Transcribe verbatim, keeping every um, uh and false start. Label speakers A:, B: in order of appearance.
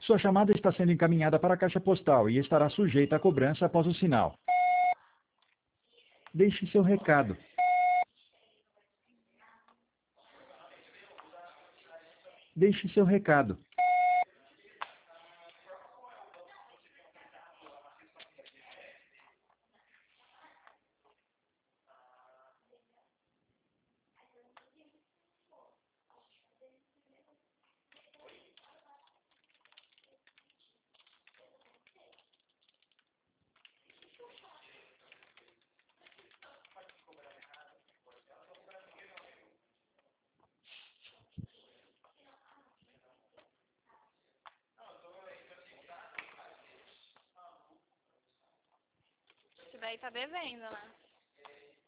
A: Sua chamada está sendo encaminhada para a caixa postal e estará sujeita a cobrança após o sinal. Deixe seu recado. Deixe seu recado.
B: Isso daí tá devendo, né?